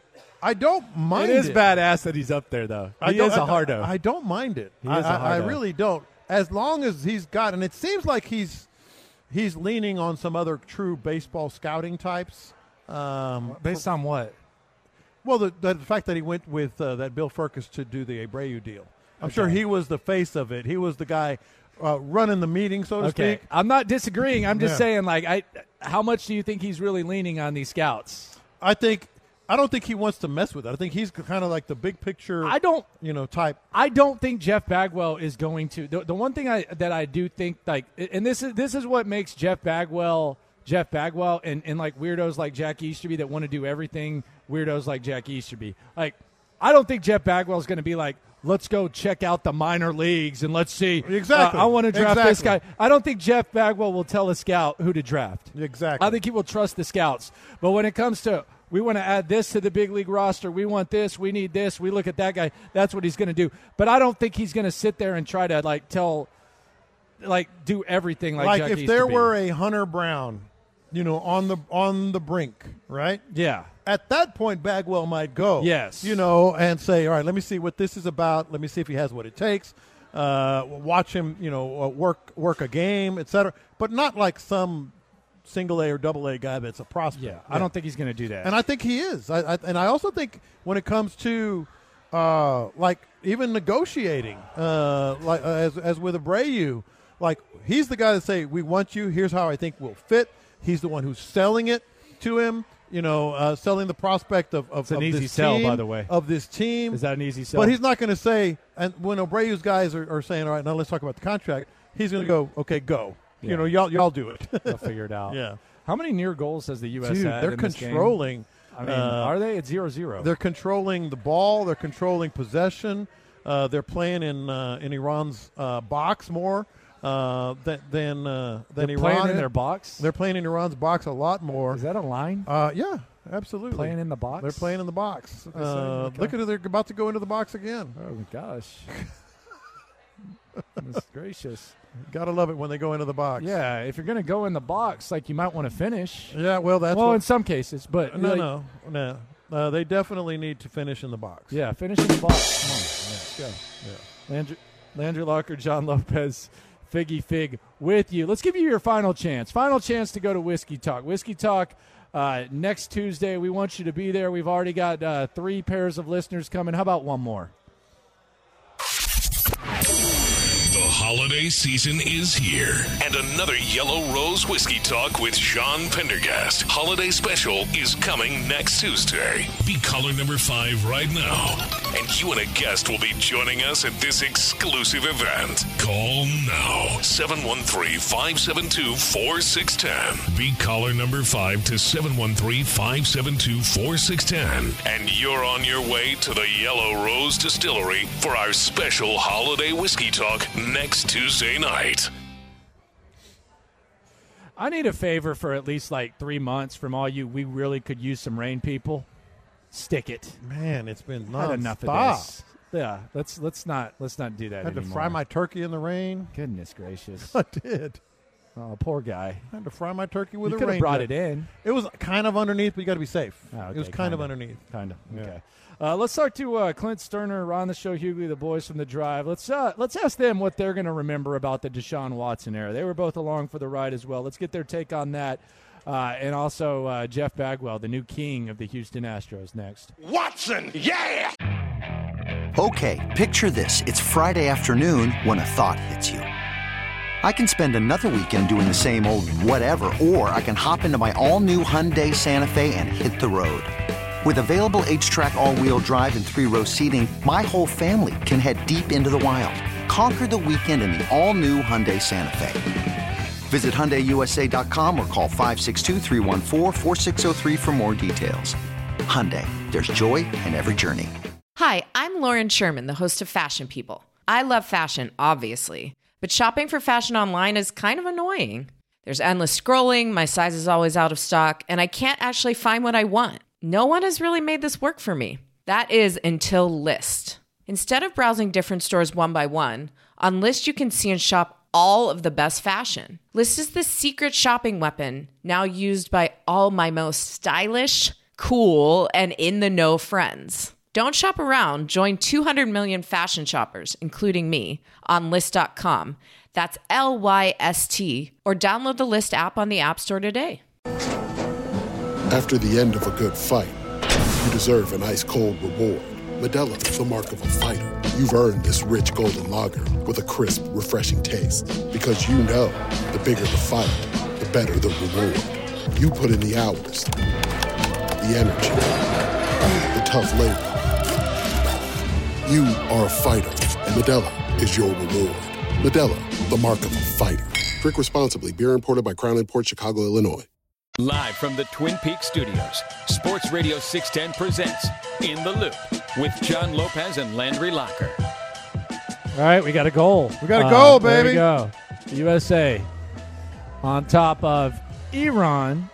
I don't mind it. It is it. badass that he's up there, though. I He is a I, hardo. I, I don't mind it. He I, is a I, I hardo. really don't. As long as he's got, and it seems like he's he's leaning on some other true baseball scouting types. Um, Based on what? Well, the, the fact that he went with uh, that Bill Ferkus to do the Abreu deal. I'm Okay. sure he was the face of it. He was the guy uh, running the meeting, so to Okay, speak. I'm not disagreeing. I'm just Yeah. saying, like, I. How much do you think he's really leaning on these scouts? I think I don't think he wants to mess with it. I think he's kind of like the big picture. I don't, you know, type. I don't think Jeff Bagwell is going to. The, the one thing I that I do think, like, and this is this is what makes Jeff Bagwell Jeff Bagwell and, and like weirdos like Jack Easterby that want to do everything. Weirdos like Jack Easterby. Like, I don't think Jeff Bagwell is going to be like, let's go check out the minor leagues and let's see. Exactly. Uh, I want to draft exactly. this guy. I don't think Jeff Bagwell will tell a scout who to draft. Exactly. I think he will trust the scouts. But when it comes to, we want to add this to the big league roster, we want this, we need this, we look at that guy, that's what he's going to do. But I don't think he's going to sit there and try to, like, tell, like, do everything like, Like Jack if there Easterby. were a Hunter Brown, you know, on the on the brink, right? Yeah. At that point, Bagwell might go. Yes. You know, and say, all right, let me see what this is about. Let me see if he has what it takes. Uh, watch him, you know, uh, work work a game, et cetera. But not like some single A or double A guy that's a prospect. Yeah, I don't think he's going to do that. And I think he is. I, I, and I also think when it comes to, uh, like, even negotiating, uh, like uh, as, as with Abreu, like, he's the guy that say, we want you. Here's how I think we'll fit. He's the one who's selling it to him. You know, uh, selling the prospect of, of, It's an of easy this sell, team, by the way. of this team. Is that an easy sell? But he's not going to say, and when Abreu's guys are, are saying, all right, now let's talk about the contract, he's going to go, okay, go. Yeah. You know, y'all y'all do it. They'll figure it out. Yeah. How many near goals has the U S Dude, had they're in this game? controlling. I mean, uh, are they? It's zero zero. They're controlling the ball. They're controlling possession. Uh, they're playing in uh, in Iran's uh, box more uh, than than, uh, than They're Iran. playing in their box? They're playing in Iran's box a lot more. Is that a line? Uh, yeah, absolutely. Playing in the box? They're playing in the box. Okay. Uh, Look at it. They're about to go into the box again. Oh, my gosh. Goodness gracious. Gotta love it when they go into the box. Yeah, if you're going to go in the box, like, you might want to finish. Yeah, well, that's well what, in some cases, but no, like, no, no. Uh, they definitely need to finish in the box. Yeah, finish in the box. Come on, let's go. Yeah. Landry, Landry Locker, John Lopez, Figgy Fig with you. Let's give you your final chance. Final chance to go to Whiskey Talk. Whiskey Talk uh, next Tuesday. We want you to be there. We've already got uh, three pairs of listeners coming. How about one more? The holiday season is here, and another Yellow Rose Whiskey Talk with Sean Pendergast holiday special is coming next Tuesday. Be caller number five right now, and you and a guest will be joining us at this exclusive event. Call now, seven one three, five seven two, four six one zero. Be caller number five to seven one three, five seven two, four six one zero, and you're on your way to the Yellow Rose Distillery for our special holiday whiskey talk next Tuesday night. I need a favor for at least like three months from all you. We really could use some rain, people. Stick it. Man, it's been Had nonstop. enough of this. Yeah, let's let's not let's not do that I had anymore. to fry my turkey in the rain. Goodness gracious. I did. Oh, poor guy. I had to fry my turkey with You a could have rain brought jet. it in. It was kind of underneath, but you got to be safe. Oh, okay, it was kind of kinda. underneath. Kind of. Yeah. Okay. Uh, let's talk to uh, Clint Sterner, Ron the Show, Hughley, the boys from the Drive. Let's uh, let's ask them what they're going to remember about the Deshaun Watson era. They were both along for the ride as well. Let's get their take on that. Uh, and also uh, Jeff Bagwell, the new king of the Houston Astros, next. Watson, yeah! Okay, picture this. It's Friday afternoon when a thought hits you. I can spend another weekend doing the same old whatever, or I can hop into my all-new Hyundai Santa Fe and hit the road. With available H-Track all-wheel drive and three-row seating, my whole family can head deep into the wild. Conquer the weekend in the all-new Hyundai Santa Fe. Visit Hyundai U S A dot com or call five six two, three one four, four six zero three for more details. Hyundai, there's joy in every journey. Hi, I'm Lauren Sherman, the host of Fashion People. I love fashion, obviously, but shopping for fashion online is kind of annoying. There's endless scrolling, my size is always out of stock, and I can't actually find what I want. No one has really made this work for me. That is until Lyst. Instead of browsing different stores one by one, on Lyst you can see and shop all of the best fashion. List is the secret shopping weapon now used by all my most stylish, cool, and in-the-know friends. Don't shop around. Join two hundred million fashion shoppers, including me, on List dot com. That's L Y S T. Or download the List app on the App Store today. After the end of a good fight, you deserve an ice-cold reward. Modelo is the mark of a fighter. You've earned this rich golden lager with a crisp, refreshing taste. Because you know, the bigger the fight, the better the reward. You put in the hours, the energy, the tough labor. You are a fighter, and Modelo is your reward. Modelo, the mark of a fighter. Drink responsibly. Beer imported by Crown Imports, Chicago, Illinois. Live from the Twin Peaks studios, Sports Radio six ten presents In the Loop with John Lopez and Landry Locker. All right, we got a goal. We got a goal, uh, baby. There we go. The U S A on top of Iran,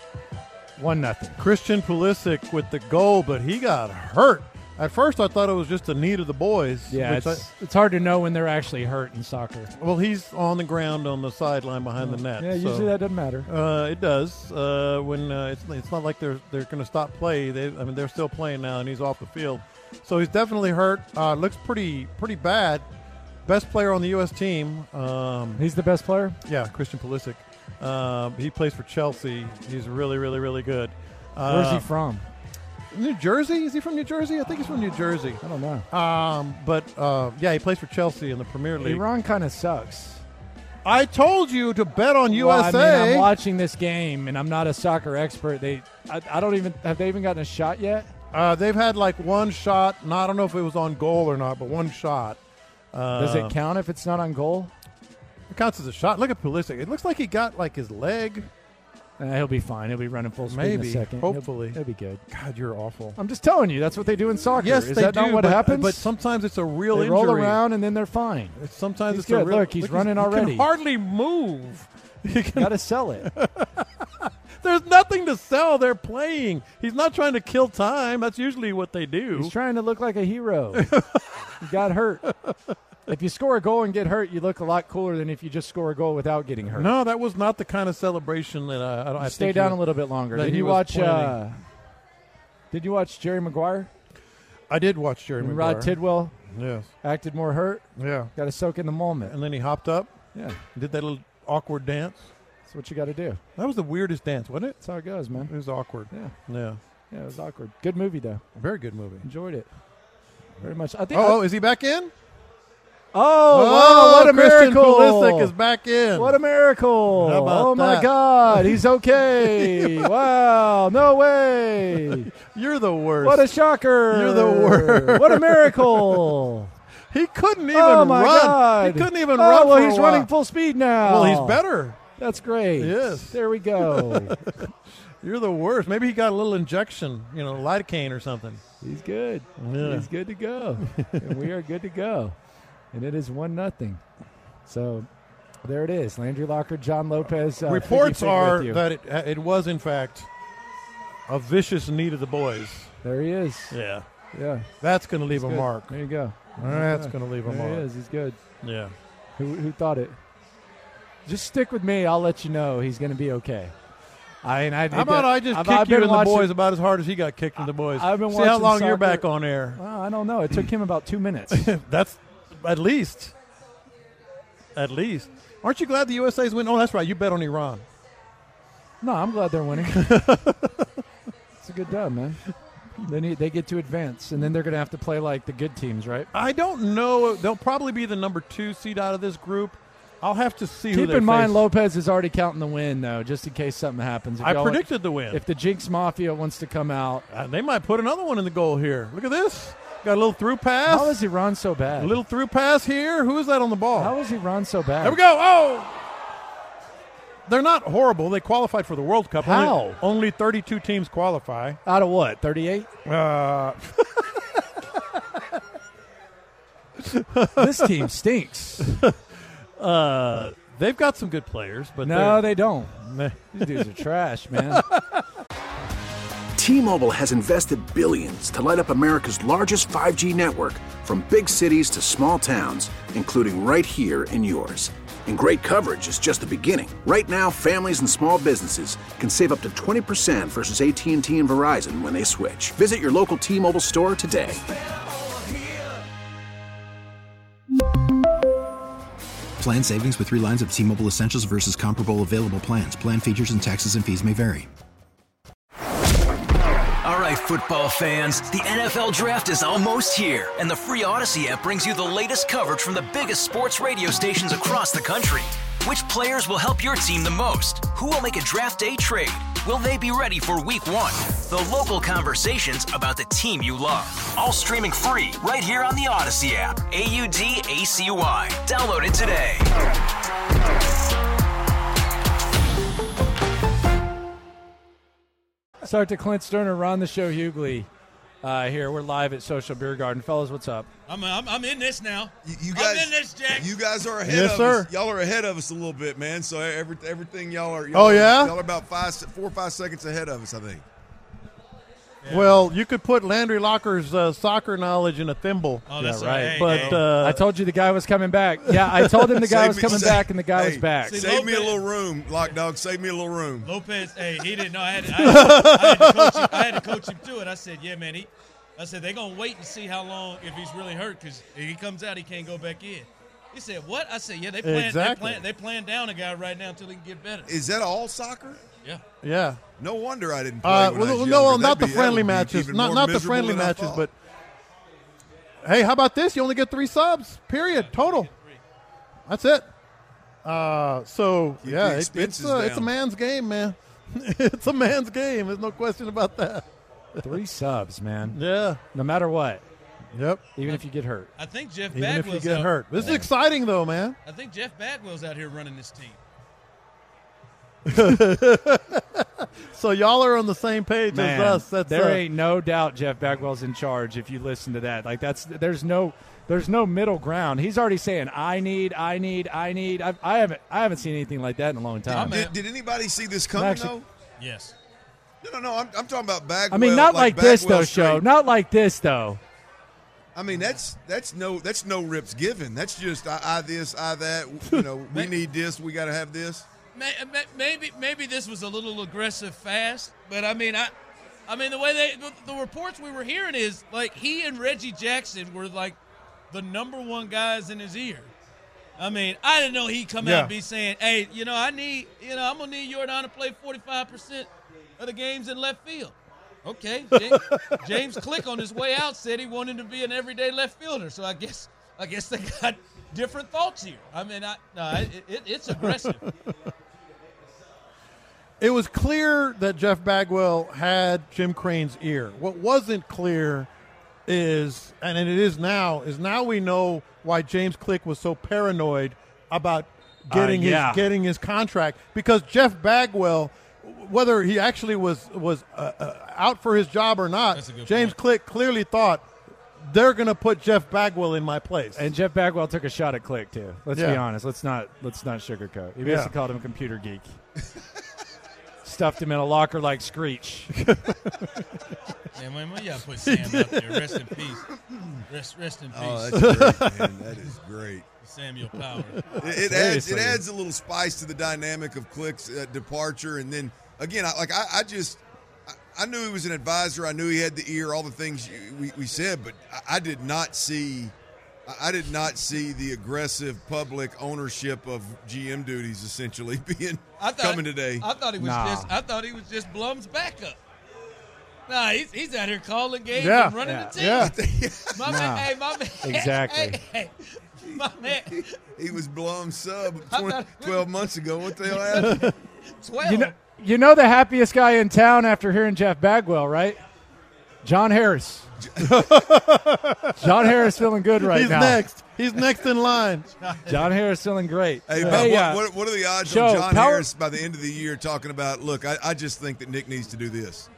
one nothing. Christian Pulisic with the goal, but he got hurt. At first, I thought it was just a knee to the boys. Yeah, it's, I, it's hard to know when they're actually hurt in soccer. Well, he's on the ground on the sideline behind oh, the net. Yeah, so, usually that doesn't matter. Uh, it does. Uh, when uh, it's it's not like they're they're going to stop play. They, I mean, they're still playing now, and he's off the field. So he's definitely hurt. Uh, looks pretty pretty bad. Best player on the U S team. Um, he's the best player? Yeah, Christian Pulisic. Uh, he plays for Chelsea. He's really, really, really good. Uh, Where's he from? New Jersey? Is he from New Jersey? I think he's from New Jersey. I don't know. Um, but, uh, yeah, he plays for Chelsea in the Premier League. Iran kind of sucks. I told you to bet on U S A. Well, I mean, I'm watching this game, and I'm not a soccer expert. They, I, I don't even – have they even gotten a shot yet? Uh, they've had, like, one shot. No, I don't know if it was on goal or not, but one shot. Uh, Does it count if it's not on goal? It counts as a shot. Look at Pulisic. It looks like he got, like, his leg – Uh, he'll be fine. He'll be running full speed Maybe, in a second. hopefully. He'll, he'll be good. God, you're awful. I'm just telling you. That's what they do in soccer. Yes, Is they that do, not what but, happens? But sometimes it's a real they injury. roll around and then they're fine. It's, sometimes he's it's good. a real. Look, he's look, running he already. He can hardly move. You got to sell it. There's nothing to sell. They're playing. He's not trying to kill time. That's usually what they do. He's trying to look like a hero. He got hurt. If you score a goal and get hurt, you look a lot cooler than if you just score a goal without getting hurt. No, that was not the kind of celebration that I. I, don't, I Stay think down he, a little bit longer. Did you watch? Uh, did you watch Jerry Maguire? I did watch Jerry and Maguire. Rod Tidwell. Yes. Acted more hurt. Yeah. Got to soak in the moment. And then he hopped up. Yeah. Did that little awkward dance. That's what you got to do. That was the weirdest dance, wasn't it? That's how it goes, man. It was awkward. Yeah. Yeah. Yeah, it was awkward. Good movie, though. Very good movie. Enjoyed it. Very much. I think. Oh, I, oh, is he back in? Oh, oh wow, what a Christian miracle. Pulisic is back in. What a miracle. How about oh, my that? God. He's okay. Wow. No way. You're the worst. What a shocker. You're the worst. What a miracle. He couldn't even oh my run. God. He couldn't even oh, run well, for he's a while. running full speed now. Well, he's better. That's great. Yes. There we go. You're the worst. Maybe he got a little injection, you know, lidocaine or something. He's good. Yeah. He's good to go. And we are good to go. And it is one nothing. So there it is. Landry Locker, John Lopez. Uh, Reports are with that it, it was, in fact, a vicious knee to the boys. There he is. Yeah. Yeah. That's going to leave He's a good. mark. There you go. That's going to leave a there mark. There he is. He's good. Yeah. Who, who thought it? Just stick with me. I'll let you know he's going to be okay. I mean, I how about that, I just I've, kick I've you been in the watching, boys about as hard as he got kicked in the boys? I've been See watching how long soccer. you're back on air. Well, I don't know. It took him about two minutes. That's at least. At least. Aren't you glad the U S A's win? Oh, that's right. You bet on Iran. No, I'm glad they're winning. It's a good job, man. They need, they get to advance, and then they're going to have to play like the good teams, right? I don't know. They'll probably be the number two seed out of this group. I'll have to see who Keep they in mind, face. Lopez is already counting the win, though, just in case something happens. If I y'all- predicted the win. If the Jinx Mafia wants to come out. Uh, they might put another one in the goal here. Look at this. Got a little through pass. How is he run so bad? A little through pass here. Who is that on the ball? How is he run so bad? There we go. Oh! They're not horrible. They qualified for the World Cup. How? Only, only thirty-two teams qualify. Out of what, thirty-eight? Uh, this team stinks. uh, they've got some good players, but no, they don't. These dudes are trash, man. T-Mobile has invested billions to light up America's largest five G network, from big cities to small towns, including right here in yours. And great coverage is just the beginning. Right now, families and small businesses can save up to twenty percent versus A T and T and Verizon when they switch. Visit your local T-Mobile store today. Plan savings with three lines of T-Mobile Essentials versus comparable available plans. Plan features and taxes and fees may vary. All right, football fans, the N F L Draft is almost here, and the free Odyssey app brings you the latest coverage from the biggest sports radio stations across the country. Which players will help your team the most? Who will make a draft day trade? Will they be ready for week one? The local conversations about the team you love. All streaming free right here on the Odyssey app. A U D A C Y. Download it today. Start to Clint Sterner, Ron the Show Hughley uh, here. We're live at Social Beer Garden. Fellas, what's up? I'm, I'm, I'm in this now. You, you guys, I'm in this, Jack. You guys are ahead yes, of sir. us. Y'all are ahead of us a little bit, man. So every, everything y'all are. Y'all oh, are, yeah? Y'all are about five, four or five seconds ahead of us, I think. Yeah. Well, you could put Landry Locker's uh, soccer knowledge in a thimble. Oh, that's yeah, right. Hey, but hey. Uh, I told you the guy was coming back. Yeah, I told him the guy was me, coming save, back, and the guy hey, was back. See, save Lopez, me a little room, Lock Dog. Save me a little room. Lopez, hey, he didn't know. I had, I had, I had, to, coach him, I had to coach him to it. I said, yeah, man. He, I said, they're going to wait and see how long, if he's really hurt, because if he comes out, he can't go back in. He said, what? I said, yeah, they plan, exactly. they plan, they plan down a guy right now until he can get better. Is that all soccer? Yeah. Yeah. No wonder I didn't play Uh, when well, I was no, younger. not the That'd be- friendly that would be matches. even Not more not the miserable friendly than I matches, thought. but hey, how about this? You only get three subs. Period. Total. That's it. Uh, so Keep yeah, the it, it's expenses uh, it's a down. man's game, man. It's a man's game. There's no question about that. Three subs, man. Yeah. No matter what. Yep. Even if you get hurt. I think Jeff Even Bagwell's if you get out. hurt. This Yeah. is exciting, though, man. I think Jeff Bagwell's out here running this team. So y'all are on the same page Man, as us. That's there uh, ain't no doubt Jeff Bagwell's in charge if you listen to that. Like that's there's no there's no middle ground. He's already saying I need, I need, I need. I've, I haven't I haven't seen anything like that in a long time. Did, did anybody see this coming, Actually- though? Yes. No, no, no. I'm, I'm talking about Bagwell. I mean, not like, this Bagwell though, show. straight. Not like this though. I mean, that's that's no that's no rips given. That's just I, I this, I that. You know, we need this. We got to have this. Maybe maybe this was a little aggressive fast, but I mean I, I mean the way they the, the reports we were hearing is like he and Reggie Jackson were like the number one guys in his ear. I mean I didn't know he'd come Yeah. out and be saying, hey, you know I need you know I'm gonna need Jordan to play forty-five percent of the games in left field. Okay, James, James Click on his way out said he wanted to be an everyday left fielder, so I guess I guess they got different thoughts here. I mean I no it, it, it's aggressive. It was clear that Jeff Bagwell had Jim Crane's ear. What wasn't clear is, and it is now, is now we know why James Click was so paranoid about getting Uh, yeah. his getting his contract, because Jeff Bagwell, whether he actually was was uh, uh, out for his job or not, That's a good James point. Click clearly thought they're going to put Jeff Bagwell in my place. And Jeff Bagwell took a shot at Click too. Let's be Yeah. honest. Let's not let's not sugarcoat. He Yeah. basically called him a computer geek. Stuffed him in a locker like Screech. Yeah, man, we gotta put Sam out there. Rest in peace. Rest, rest in peace. Oh, that's great, man. That is great. Samuel Powers. It, it adds it adds a little spice to the dynamic of Click's uh, departure, and then again, I, like I, I just I, I knew he was an advisor. I knew he had the ear, all the things you, we, we said, but I, I did not see I did not see the aggressive public ownership of G M duties essentially being I thought, coming today. I thought he was Nah. just. I thought he was just Blum's backup. Nah, he's, he's out here calling games Yeah. and running Yeah. the team. Yeah. My Nah. man, hey, my man. Exactly. Hey, hey, my man. He was Blum's sub I twenty, thought- twelve months ago. What the hell happened? Twelve. You know, you know the happiest guy in town after hearing Jeff Bagwell, right? John Harris. John Harris feeling good right He's now. next. He's next in line. John Harris feeling great. Hey, Hey, Bob, uh, what, what, what are the odds Joe, on John Power- Harris by the end of the year talking about, look, I, I just think that Nick needs to do this?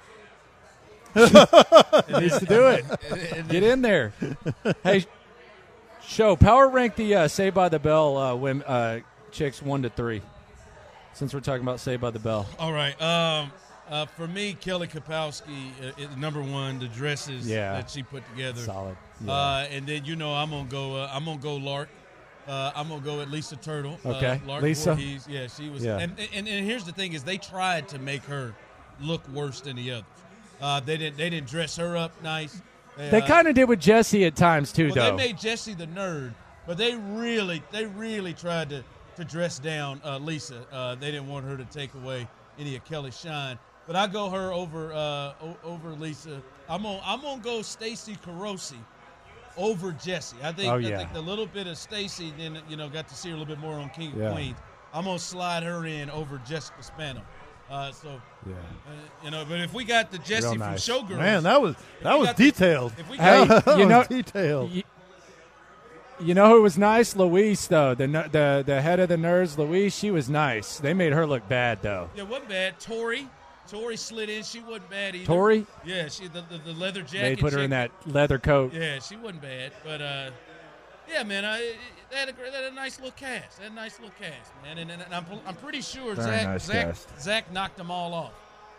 It needs to do it. Get in there. Hey, show power rank the uh, Saved by the Bell uh, women, uh, chicks one to three. Since we're talking about Saved by the Bell, All right. Um, uh, for me, Kelly Kapowski uh, is number one. The dresses Yeah. that she put together, solid. Yeah. Uh, and then you know I'm gonna go. Uh, I'm gonna go Lark. Uh, I'm gonna go with Lisa Turtle. Okay, uh, Lisa. Voorhees. Yeah, she was. Yeah. And, and and here's the thing: is they tried to make her look worse than the others. Uh, they didn't. They didn't dress her up nice. They, They uh, kind of did with Jesse at times too, well, though. they made Jesse the nerd, but they really, they really tried to, to dress down uh, Lisa. Uh, they didn't want her to take away any of Kelly's shine. But I go her over uh, o- over Lisa. I'm on I'm gonna go Stacey Carosi over Jesse. I think Oh, I yeah. think the little bit of Stacey, then you know, got to see her a little bit more on King Yeah. of Queens. I'm gonna slide her in over Jessica Spano. Uh, so, Yeah. uh, you know, but if we got the Jesse Real from nice. Showgirls, Man, that was if that we was got the- detailed. if we Hey, got That you was know, detailed. You, you know who was nice? Luis, though. The ner- the the head of the Nerds, Luis, she was nice. They made her look bad, though. Yeah, wasn't bad. Tori, Tori slid in. She wasn't bad either. Tori? Yeah, she the, the, the leather jacket. They put her chick. in that leather coat. Yeah, she wasn't bad. But uh, yeah, man, I, they had a great- they had a nice little cast. They had a nice little cast, man. And, and, and I'm I'm pretty sure Very Zach nice Zach cast. Zach knocked them all off.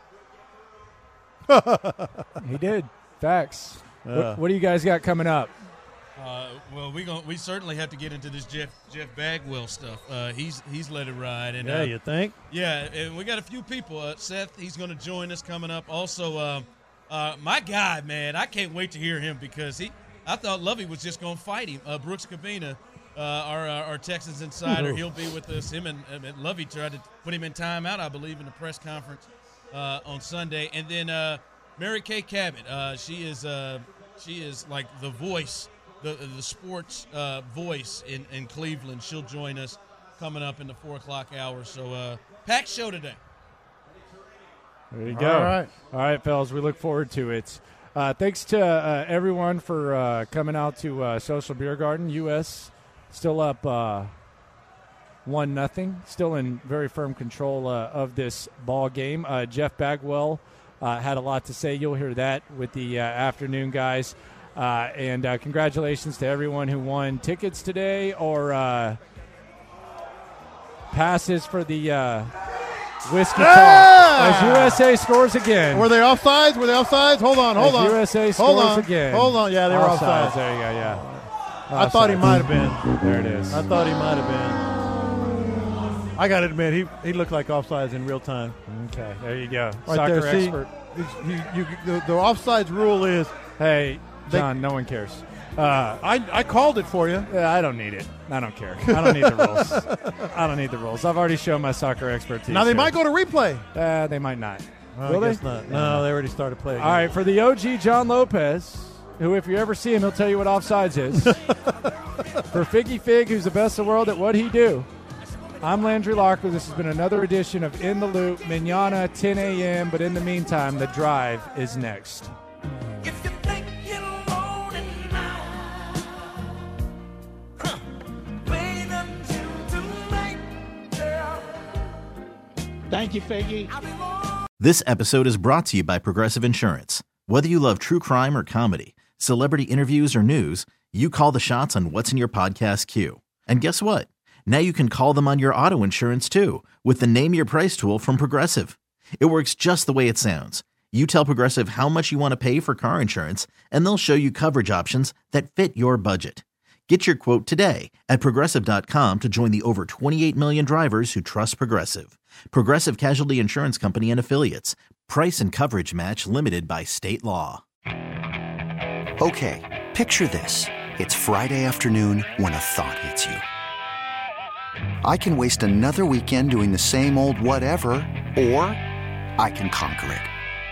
He did. Facts. Yeah. What, what do you guys got coming up? Uh, well, we gon' we certainly have to get into this Jeff Jeff Bagwell stuff. Uh, he's he's let it ride, and Yeah, uh, you think? Yeah, and we got a few people. Uh, Seth, he's going to join us coming up. Also, uh, uh, my guy, man, I can't wait to hear him because he. I thought Lovey was just going to fight him. Uh, Brooks Cabina, uh, our, our our Texans insider, Ooh. he'll be with us. Him and, and Lovey tried to put him in timeout, I believe, in the press conference uh, on Sunday. And then uh, Mary Kay Cabot, uh, she is uh, she is like the voice. The, the sports uh, voice in, in Cleveland. She'll join us coming up in the four o'clock hour. So, uh, packed show today. There you go. All right. All right, fellas. We look forward to it. Uh, thanks to uh, everyone for uh, coming out to uh, Social Beer Garden. U S still up uh, one nothing. Still in very firm control uh, of this ball game. Uh, Jeff Bagwell uh, had a lot to say. You'll hear that with the uh, afternoon guys. Uh, and uh, congratulations to everyone who won tickets today or uh, passes for the uh, Whiskey Yeah! Talk. As U S A scores again. Were they offsides? Were they offsides? Hold on, hold As on. U S A hold scores on. again. Hold on. Yeah, they were Offsides. offsides. There you go, yeah. I thought he Offsides. might have been. There it is. I thought he might have been. I got to admit, he he looked like offsides in real time. Okay, there you go. Right Soccer there, see, expert. you, you, the, the offsides rule is. Hey, They- John, no one cares. Uh, I I called it for you. Yeah, I don't need it. I don't care. I don't need the rules. I don't need the rules. I've already shown my soccer expertise. Now they here. might go to replay. Uh, they might not. Well, Will I guess they? not. No, they already started playing. All right, for the O G John Lopez, who, if you ever see him, he'll tell you what offsides is. For Figgy Fig, who's the best in the world at what he do, I'm Landry Locker. This has been another edition of In the Loop. Manana, ten a.m., but in the meantime, The Drive is next. Thank you, Figgy. This episode is brought to you by Progressive Insurance. Whether you love true crime or comedy, celebrity interviews or news, you call the shots on what's in your podcast queue. And guess what? Now you can call them on your auto insurance too with the Name Your Price tool from Progressive. It works just the way it sounds. You tell Progressive how much you want to pay for car insurance, and they'll show you coverage options that fit your budget. Get your quote today at Progressive dot com to join the over twenty-eight million drivers who trust Progressive. Progressive Casualty Insurance Company and Affiliates. Price and coverage match limited by state law. Okay, picture this. It's Friday afternoon when a thought hits you. I can waste another weekend doing the same old whatever, or I can conquer it.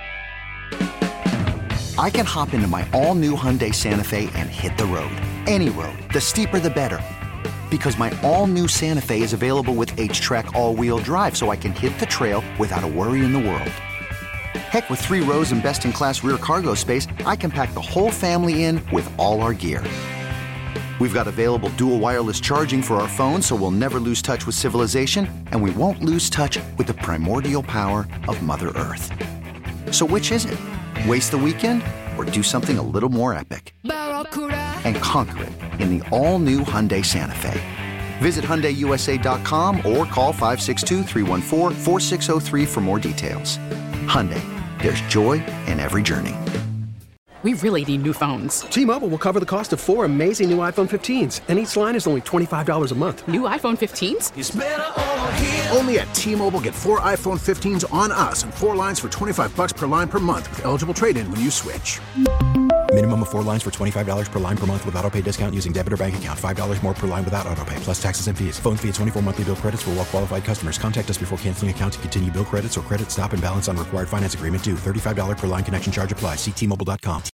I can hop into my all-new Hyundai Santa Fe and hit the road. Any road. The steeper, the better. Because my all-new Santa Fe is available with H-Track all-wheel drive, so I can hit the trail without a worry in the world. Heck, with three rows and best-in-class rear cargo space, I can pack the whole family in with all our gear. We've got available dual wireless charging for our phones, so we'll never lose touch with civilization, and we won't lose touch with the primordial power of Mother Earth. So which is it? Waste the weekend or do something a little more epic? And conquer it in the all-new Hyundai Santa Fe. Visit Hyundai U S A dot com or call five six two, three one four, four six zero three for more details. Hyundai, there's joy in every journey. We really need new phones. T-Mobile will cover the cost of four amazing new iPhone fifteens, and each line is only twenty-five dollars a month. New iPhone fifteens? It's better over here. Only at T-Mobile, get four iPhone fifteens on us and four lines for twenty-five bucks per line per month with eligible trade-in when you switch. Minimum of four lines for twenty-five dollars per line per month with autopay discount using debit or bank account. five dollars more per line without autopay, plus taxes and fees. Phone fee at twenty-four monthly bill credits for well-qualified customers. Contact us before canceling account to continue bill credits or credit stop and balance on required finance agreement due. thirty-five dollars per line connection charge applies. See T Mobile dot com.